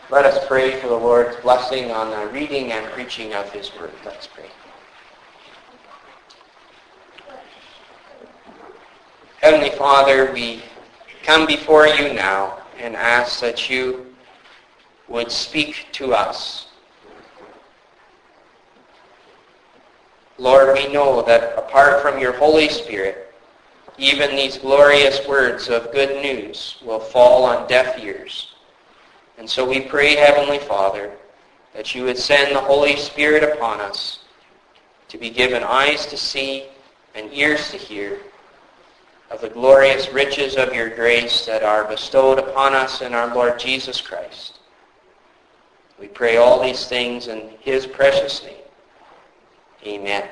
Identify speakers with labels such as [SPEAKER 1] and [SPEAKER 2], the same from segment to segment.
[SPEAKER 1] Let us pray for the Lord's blessing on the reading and preaching of His Word. Let's pray. Heavenly Father, we come before you now and ask that you would speak to us. Lord, we know that apart from your Holy Spirit, even these glorious words of good news will fall on deaf ears. And so we pray, Heavenly Father, that you would send the Holy Spirit upon us to be given eyes to see and ears to hear of the glorious riches of your grace that are bestowed upon us in our Lord Jesus Christ. We pray all these things in his precious name. Amen.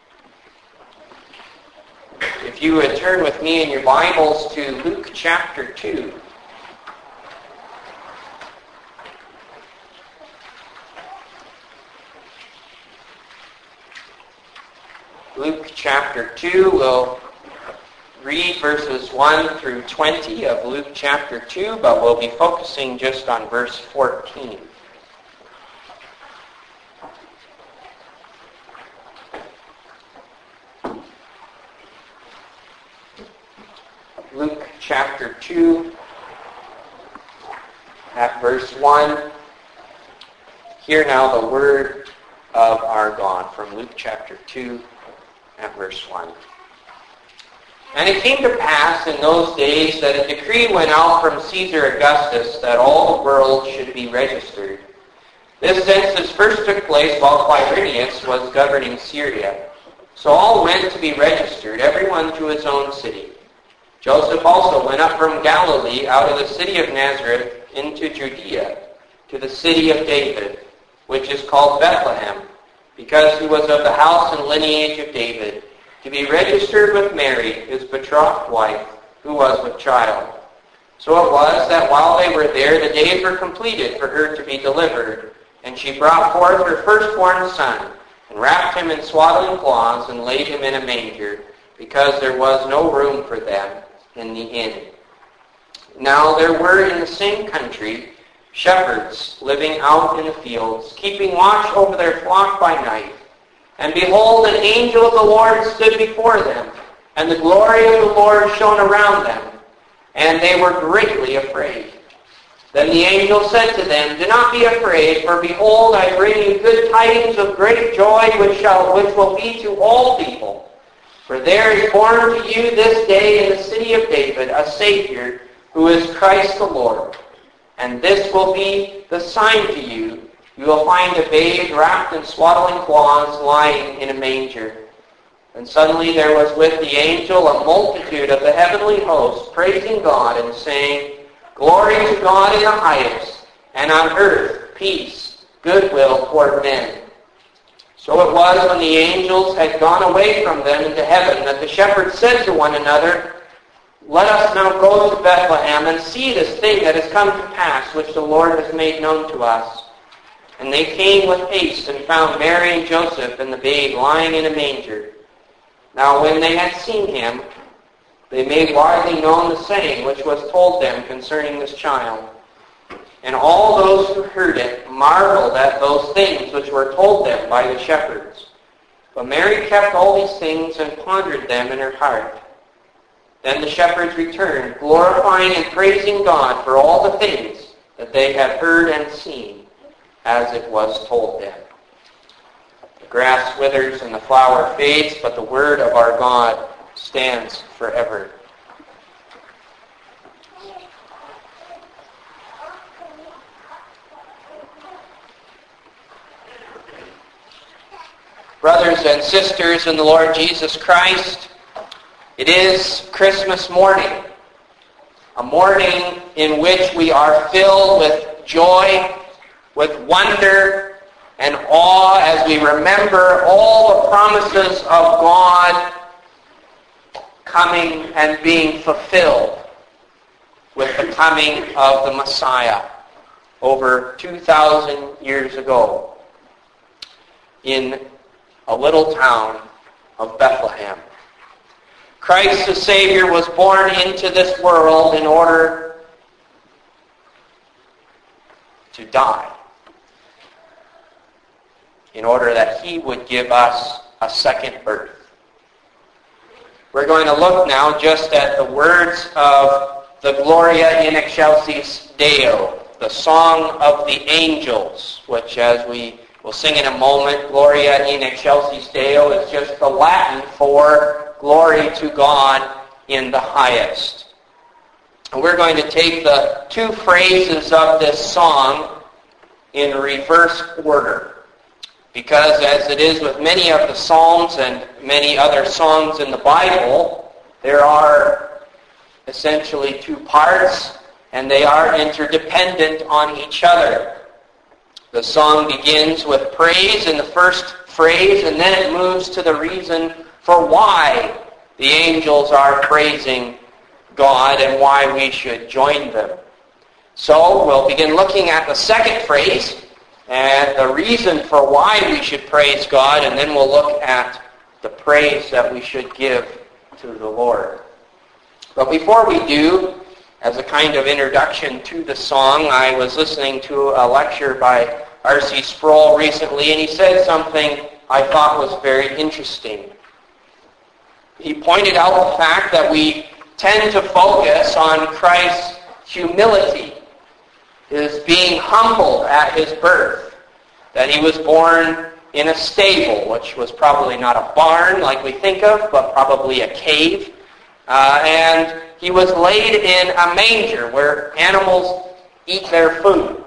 [SPEAKER 1] If you would turn with me in your Bibles to Luke chapter 2. Luke chapter 2, we'll read verses 1 through 20 of Luke chapter 2, but we'll be focusing just on verse 14. Luke chapter 2, at verse 1. Hear now the word of our God from Luke chapter 2, at verse 1. And it came to pass in those days that a decree went out from Caesar Augustus that all the world should be registered. This census first took place while Quirinius was governing Syria. So all went to be registered, everyone to his own city. Joseph also went up from Galilee out of the city of Nazareth into Judea, to the city of David, which is called Bethlehem, because he was of the house and lineage of David, to be registered with Mary, his betrothed wife, who was with child. So it was that while they were there, the days were completed for her to be delivered, and she brought forth her firstborn son, and wrapped him in swaddling cloths, and laid him in a manger, because there was no room for them in the inn. Now there were in the same country shepherds living out in the fields, keeping watch over their flock by night. And behold, an angel of the Lord stood before them, and the glory of the Lord shone around them, and they were greatly afraid. Then the angel said to them, Do not be afraid, for behold, I bring you good tidings of great joy, which will be to all people. For there is born to you this day in the city of David a Savior, who is Christ the Lord. And this will be the sign to you. You will find a babe wrapped in swaddling cloths lying in a manger. And suddenly there was with the angel a multitude of the heavenly host, praising God and saying, Glory to God in the highest, and on earth peace, goodwill toward men. So it was when the angels had gone away from them into heaven that the shepherds said to one another, Let us now go to Bethlehem and see this thing that has come to pass, which the Lord has made known to us. And they came with haste and found Mary and Joseph and the babe lying in a manger. Now when they had seen him, they made widely known the saying which was told them concerning this child. And all those who heard it marveled at those things which were told them by the shepherds. But Mary kept all these things and pondered them in her heart. Then the shepherds returned, glorifying and praising God for all the things that they had heard and seen, as it was told them. The grass withers and the flower fades, but the word of our God stands forever. Brothers and sisters in the Lord Jesus Christ, it is Christmas morning, a morning in which we are filled with joy, with wonder and awe as we remember all the promises of God coming and being fulfilled with the coming of the Messiah over 2,000 years ago in a little town of Bethlehem. Christ the Savior was born into this world in order to die in order that he would give us a second birth. We're going to look now just at the words of the Gloria in Excelsis Deo, the song of the angels, which, as we will sing in a moment, Gloria in Excelsis Deo is just the Latin for glory to God in the highest. And we're going to take the two phrases of this song in reverse order, because as it is with many of the Psalms and many other songs in the Bible, there are essentially two parts, and they are interdependent on each other. The song begins with praise in the first phrase, and then it moves to the reason for why the angels are praising God and why we should join them. So we'll begin looking at the second phrase and the reason for why we should praise God, and then we'll look at the praise that we should give to the Lord. But before we do, as a kind of introduction to the song, I was listening to a lecture by R.C. Sproul recently, and he said something I thought was very interesting. He pointed out the fact that we tend to focus on Christ's humility, his being humbled at his birth, that he was born in a stable, which was probably not a barn like we think of, but probably a cave, and he was laid in a manger where animals eat their food.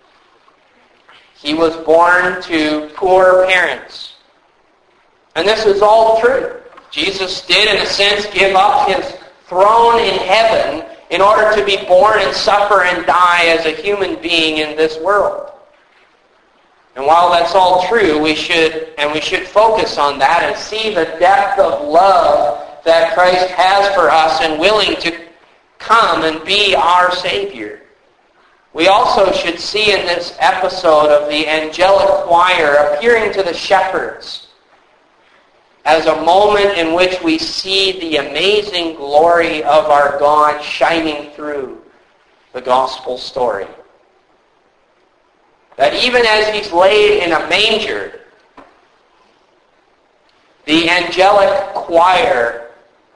[SPEAKER 1] He was born to poor parents. And this is all true. Jesus did, in a sense, give up his throne in heaven in order to be born and suffer and die as a human being in this world. And while that's all true, we should focus on that and see the depth of love that Christ has for us and willing to come and be our Savior. We also should see in this episode of the angelic choir appearing to the shepherds as a moment in which we see the amazing glory of our God shining through the gospel story. That even as he's laid in a manger, the angelic choir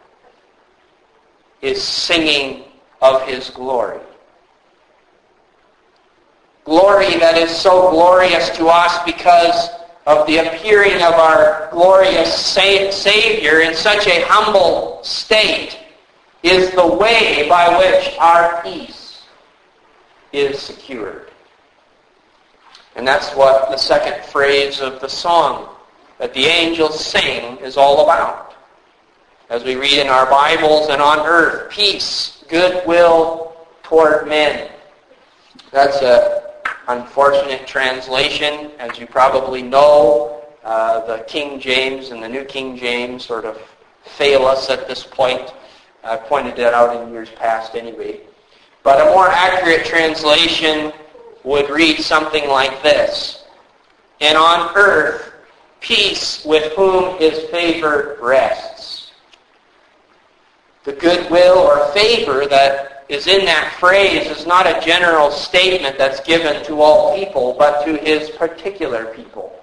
[SPEAKER 1] is singing of his glory. Glory that is so glorious to us because of the appearing of our glorious Savior in such a humble state is the way by which our peace is secured. And that's what the second phrase of the song that the angels sing is all about. As we read in our Bibles, and on earth, peace, goodwill toward men. That's a unfortunate translation. As you probably know, the King James and the New King James sort of fail us at this point. I pointed that out in years past anyway. But a more accurate translation would read something like this: and on earth, peace with whom his favor rests. The goodwill or favor that is in that phrase is not a general statement that's given to all people, but to his particular people.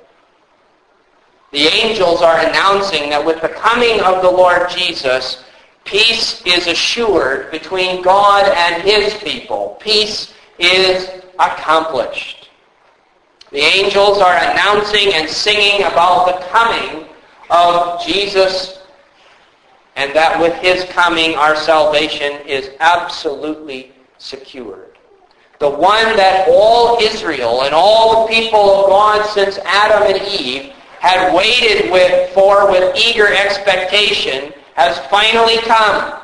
[SPEAKER 1] The angels are announcing that with the coming of the Lord Jesus, peace is assured between God and his people. Peace is accomplished. The angels are announcing and singing about the coming of Jesus, and that with his coming our salvation is absolutely secured. The one that all Israel and all the people of God since Adam and Eve had waited for with eager expectation has finally come.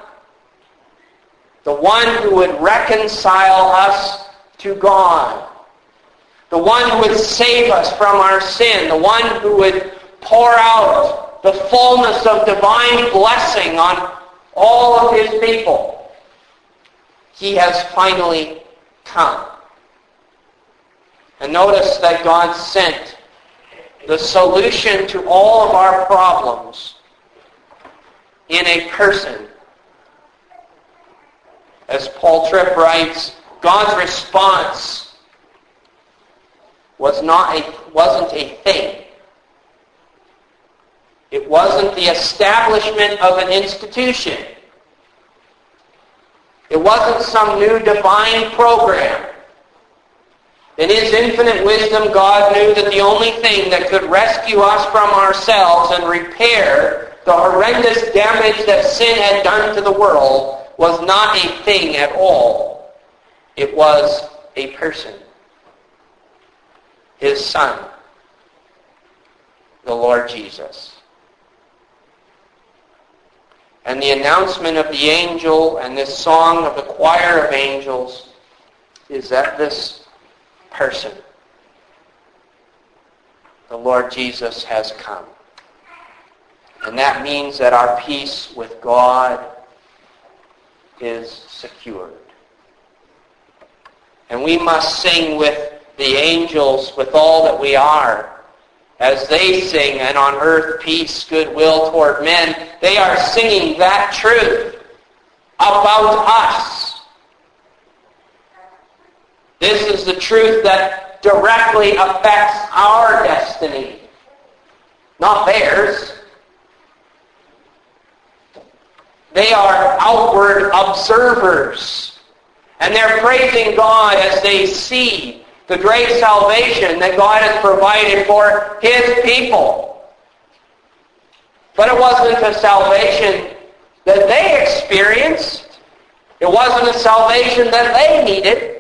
[SPEAKER 1] The one who would reconcile us to God. The one who would save us from our sin. The one who would pour out the fullness of divine blessing on all of his people. He has finally come. And notice that God sent the solution to all of our problems in a person. As Paul Tripp writes, God's response wasn't a thing. It wasn't the establishment of an institution. It wasn't some new divine program. In His infinite wisdom, God knew that the only thing that could rescue us from ourselves and repair the horrendous damage that sin had done to the world was not a thing at all. It was a person. His Son, the Lord Jesus. And the announcement of the angel and this song of the choir of angels is that this person, the Lord Jesus, has come. And that means that our peace with God is secured. And we must sing with the angels with all that we are. As they sing, and on earth peace, goodwill toward men, they are singing that truth about us. This is the truth that directly affects our destiny, not theirs. They are outward observers, and they're praising God as they see the great salvation that God has provided for His people. But it wasn't a salvation that they experienced. It wasn't a salvation that they needed.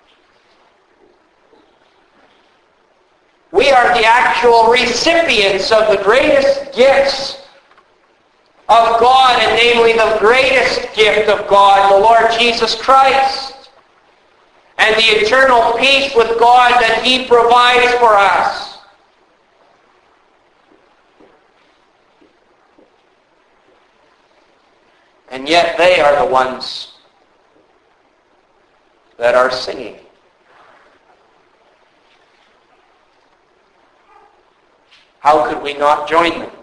[SPEAKER 1] We are the actual recipients of the greatest gifts of God, and namely the greatest gift of God, the Lord Jesus Christ, and the eternal peace with God that He provides for us. And yet they are the ones that are singing. How could we not join them?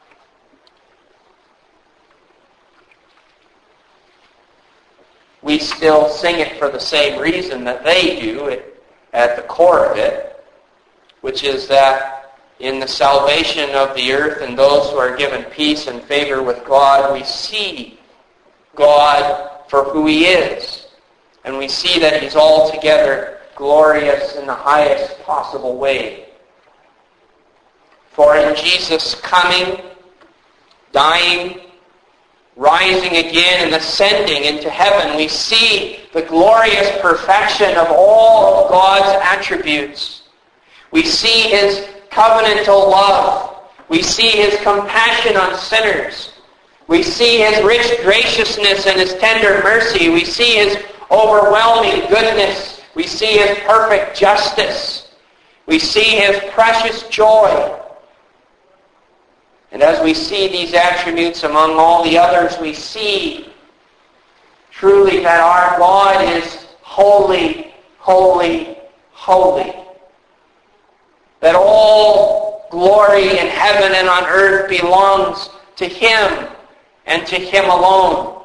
[SPEAKER 1] We still sing it for the same reason that they do at the core of it, which is that in the salvation of the earth and those who are given peace and favor with God, we see God for who He is. And we see that He's altogether glorious in the highest possible way. For in Jesus' coming, dying, rising again, and ascending into heaven, we see the glorious perfection of all of God's attributes. We see His covenantal love. We see His compassion on sinners. We see His rich graciousness and His tender mercy. We see His overwhelming goodness. We see His perfect justice. We see His precious joy. And as we see these attributes among all the others, we see truly that our God is holy, holy, holy. That all glory in heaven and on earth belongs to Him and to Him alone.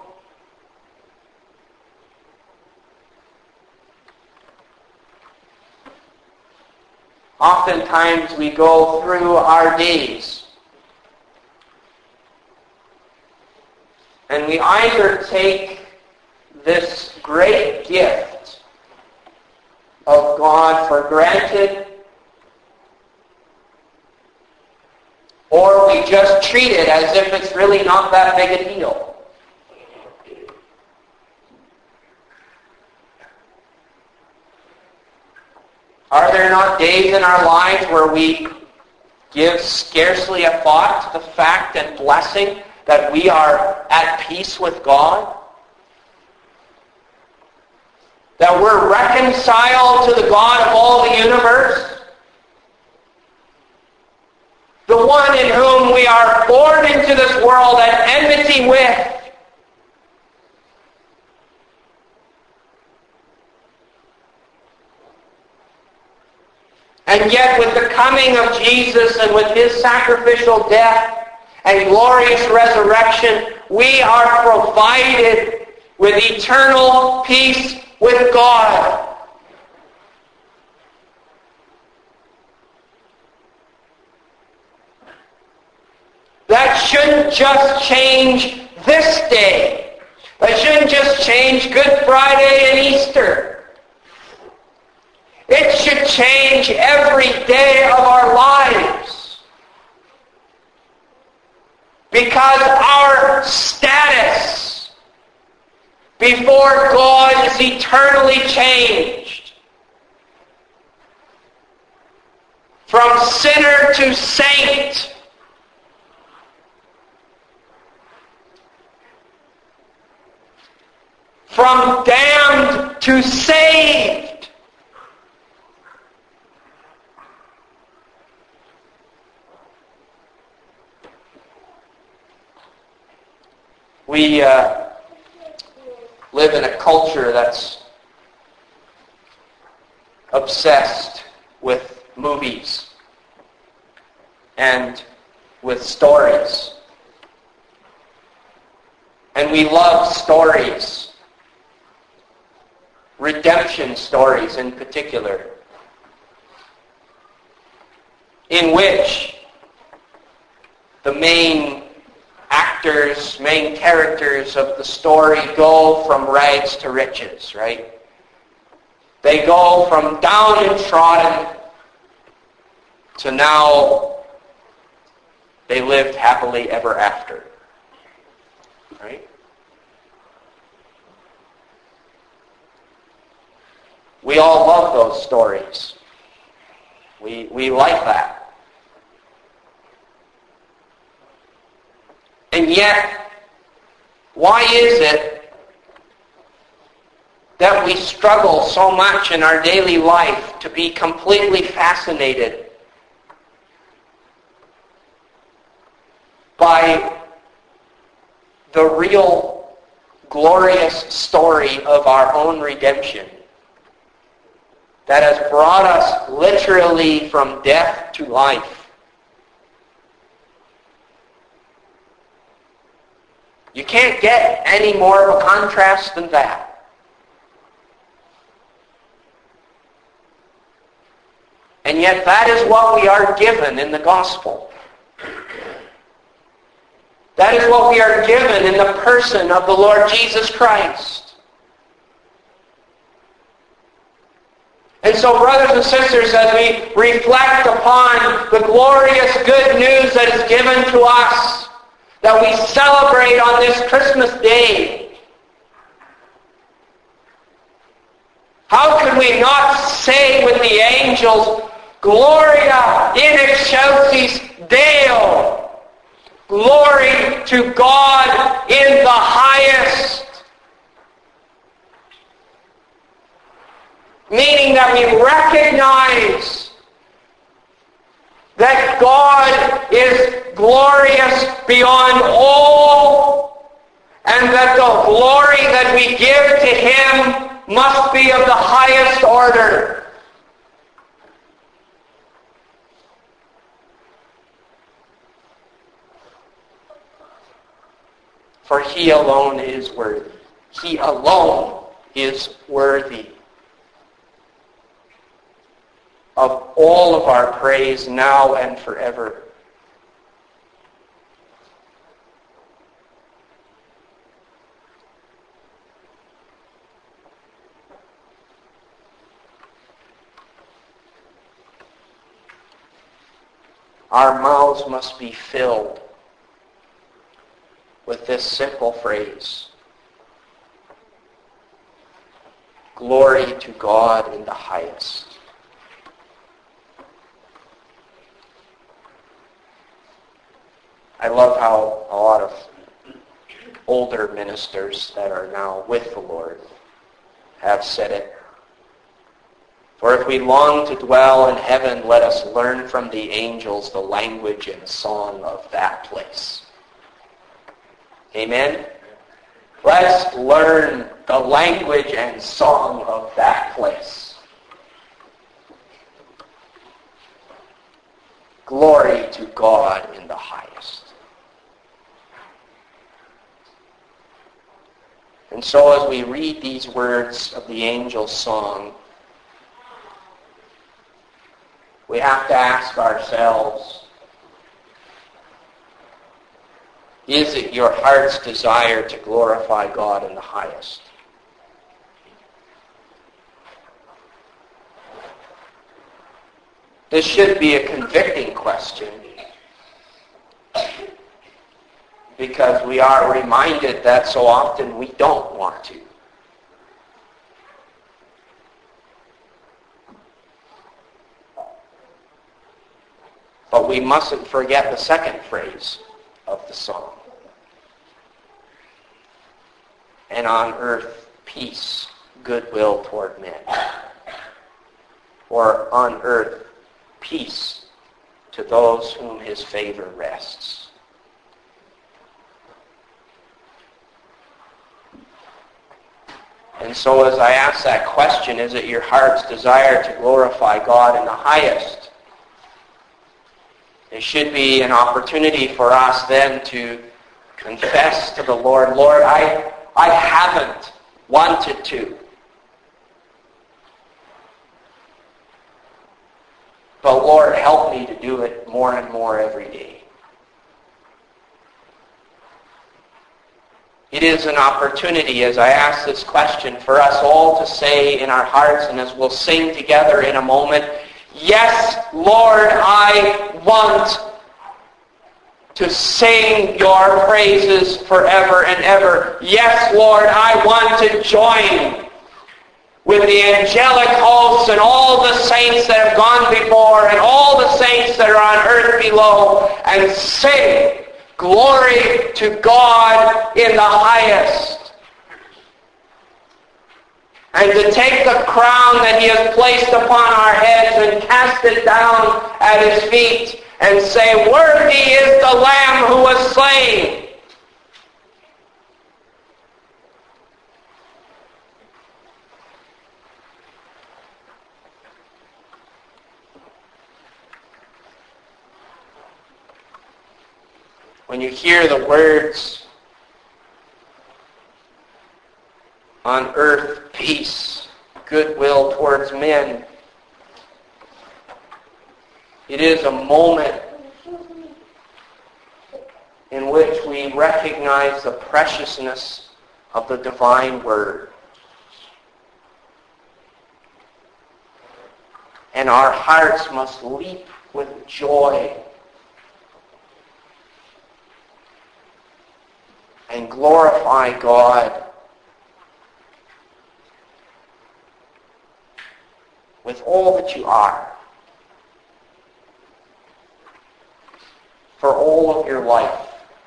[SPEAKER 1] Oftentimes we go through our days and we either take this great gift of God for granted, or we just treat it as if it's really not that big a deal. Are there not days in our lives where we give scarcely a thought to the fact and blessing that we are at peace with God? That we're reconciled to the God of all the universe? The one in whom we are born into this world at enmity with. And yet with the coming of Jesus and with His sacrificial death and glorious resurrection, we are provided with eternal peace with God. shouldn't just change this day. That shouldn't just change Good Friday and Easter. It should change every day of our lives. Because our status before God is eternally changed. From sinner to saint. From damned to saved. We live in a culture that's obsessed with movies and with stories. And we love stories. Redemption stories in particular, in which the main actors, main characters of the story go from rags to riches, right? They go from downtrodden to now they lived happily ever after, right? We all love those stories. We like that. And yet, why is it that we struggle so much in our daily life to be completely fascinated by the real glorious story of our own redemption that has brought us literally from death to life? You can't get any more of a contrast than that. And yet that is what we are given in the gospel. That is what we are given in the person of the Lord Jesus Christ. And so, brothers and sisters, as we reflect upon the glorious good news that is given to us, that we celebrate on this Christmas day, how could we not say with the angels, Gloria in excelsis Deo, glory to God in the highest? Meaning that we recognize that God is glorious beyond all, and that the glory that we give to Him must be of the highest order. For He alone is worthy. He alone is worthy of all of our praise now and forever. Our mouths must be filled with this simple phrase: Glory to God in the highest. I love how a lot of older ministers that are now with the Lord have said it. For if we long to dwell in heaven, let us learn from the angels the language and song of that place. Amen? Let's learn the language and song of that place. Glory to God in the highest. And so as we read these words of the angel's song, we have to ask ourselves, Is it your heart's desire to glorify God in the highest? This should be a convicting question, because we are reminded that so often we don't want to. But we mustn't forget the second phrase of the song. And on earth, peace, goodwill toward men. Or on earth, peace to those whom his favor rests. And so as I ask that question, is it your heart's desire to glorify God in the highest? It should be an opportunity for us then to confess to the Lord, Lord, I haven't wanted to. But Lord, help me to do it more and more every day. It is an opportunity, as I ask this question, for us all to say in our hearts, and as we'll sing together in a moment, yes, Lord, I want to sing your praises forever and ever. Yes, Lord, I want to join with the angelic hosts and all the saints that have gone before and all the saints that are on earth below and sing glory to God in the highest. And to take the crown that he has placed upon our heads and cast it down at his feet and say, worthy is the Lamb who was slain. When you hear the words, on earth peace, goodwill towards men, it is a moment in which we recognize the preciousness of the divine word. And our hearts must leap with joy and glorify God with all that you are, for all of your life.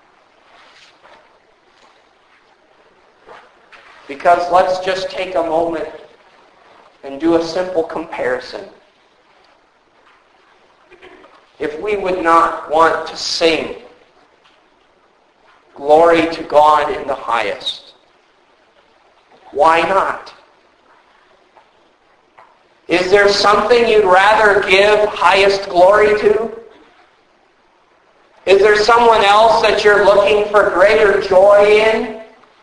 [SPEAKER 1] Because let's just take a moment and do a simple comparison. If we would not want to sing glory to God in the highest, why not? Is there something you'd rather give highest glory to? Is there someone else that you're looking for greater joy in?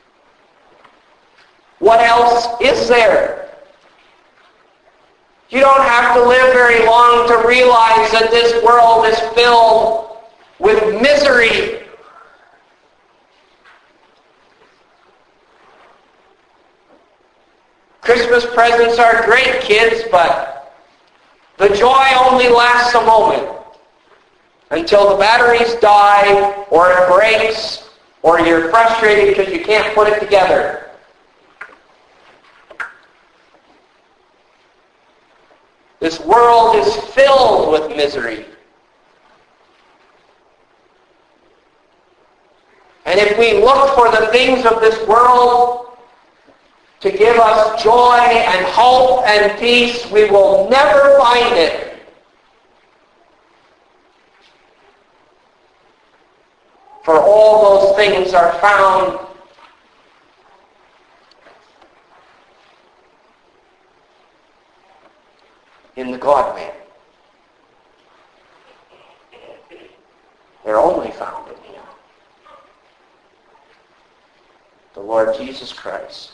[SPEAKER 1] What else is there? You don't have to live very long to realize that this world is filled with misery. Christmas presents are great, kids, but the joy only lasts a moment until the batteries die, or it breaks, or you're frustrated because you can't put it together. This world is filled with misery. And if we look for the things of this world to give us joy and hope and peace, we will never find it. For all those things are found in the God-man. They're only found in him, the Lord Jesus Christ.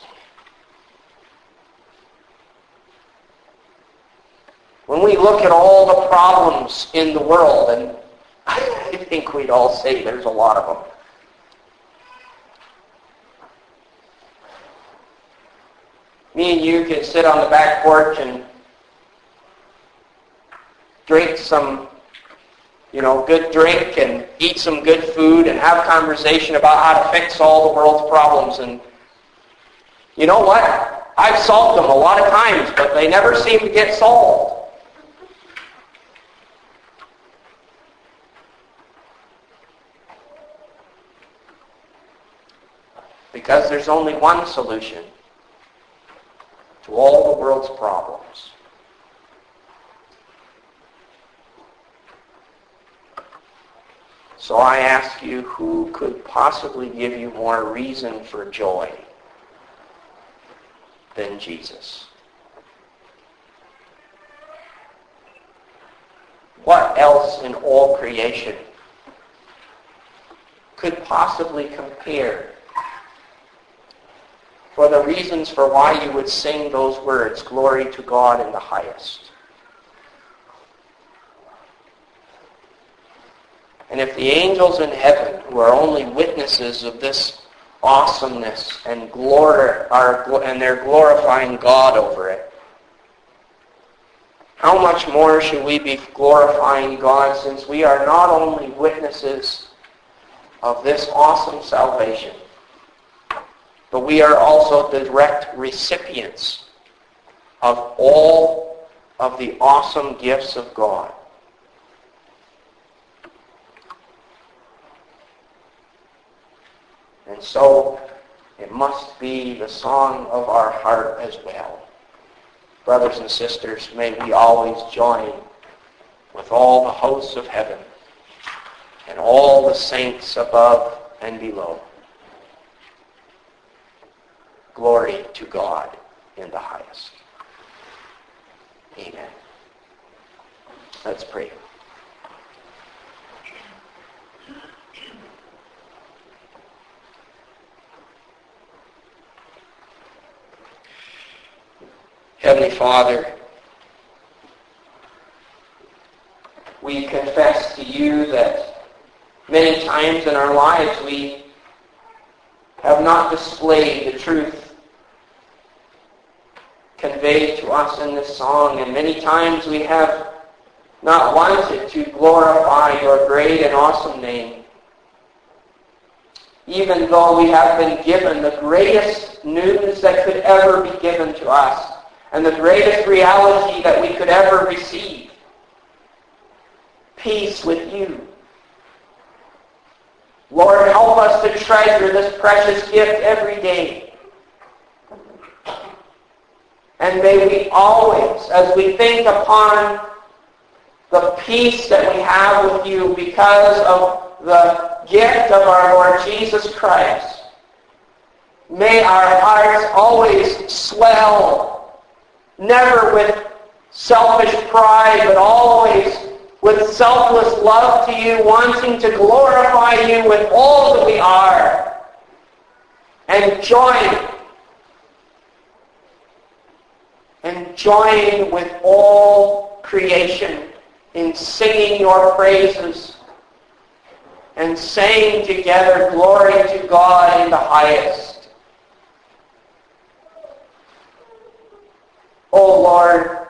[SPEAKER 1] When we look at all the problems in the world, and I think we'd all say there's a lot of them, me and you can sit on the back porch and drink some, good drink and eat some good food and have conversation about how to fix all the world's problems. And you know what? I've solved them a lot of times, but they never seem to get solved. Because there's only one solution to all the world's problems. So I ask you, who could possibly give you more reason for joy than Jesus? What else in all creation could possibly compare for the reasons for why you would sing those words, glory to God in the highest? And if the angels in heaven, who are only witnesses of this awesomeness and glory, and they're glorifying God over it, how much more should we be glorifying God, since we are not only witnesses of this awesome salvation, but we are also direct recipients of all of the awesome gifts of God. And so it must be the song of our heart as well. Brothers and sisters, may we always join with all the hosts of heaven and all the saints above and below. Glory to God in the highest. Amen. Let's pray. Heavenly Father, we confess to you that many times in our lives we have not displayed the truth conveyed to us in this song, and many times we have not wanted to glorify your great and awesome name, even though we have been given the greatest news that could ever be given to us, and the greatest reality that we could ever receive. Peace with you. Lord, help us to treasure this precious gift every day. And may we always, as we think upon the peace that we have with you because of the gift of our Lord Jesus Christ, may our hearts always swell, never with selfish pride, but always with selfless love to you, wanting to glorify you with all that we are, and join with all creation in singing your praises and saying together, glory to God in the highest. Oh Lord,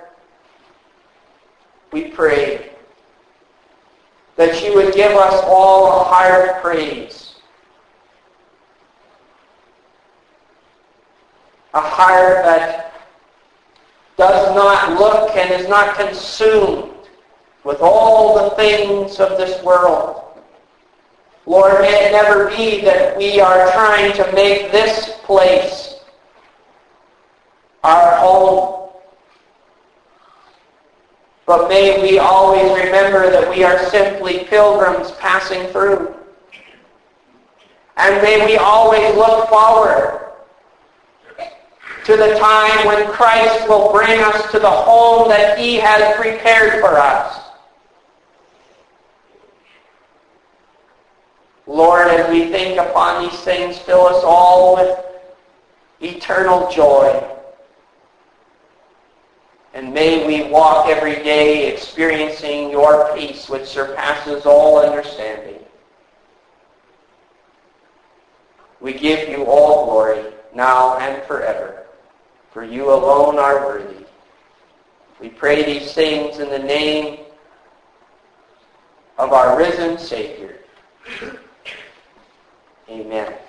[SPEAKER 1] we pray that you would give us all a heart of praise, a heart that does not look and is not consumed with all the things of this world. Lord, may it never be that we are trying to make this place our home, but may we always remember that we are simply pilgrims passing through. And may we always look forward to the time when Christ will bring us to the home that he has prepared for us. Lord, as we think upon these things, fill us all with eternal joy. And may we walk every day experiencing your peace which surpasses all understanding. We give you all glory, now and forever. For for you alone are worthy. We pray these things in the name of our risen Savior. Amen.